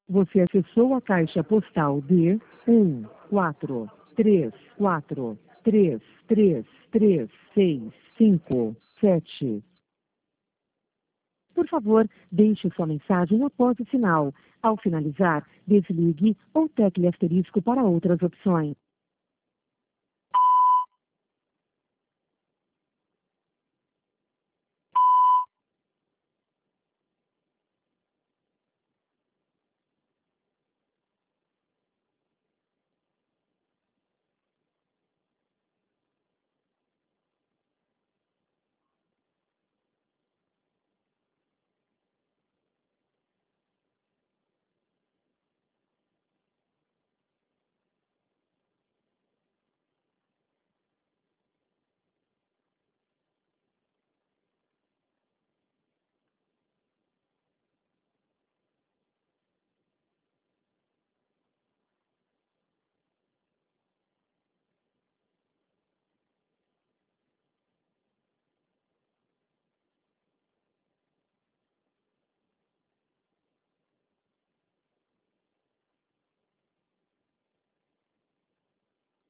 Você acessou a caixa postal de 14343333657. Por favor, deixe sua mensagem após o sinal. Ao finalizar, desligue ou tecle asterisco para outras opções.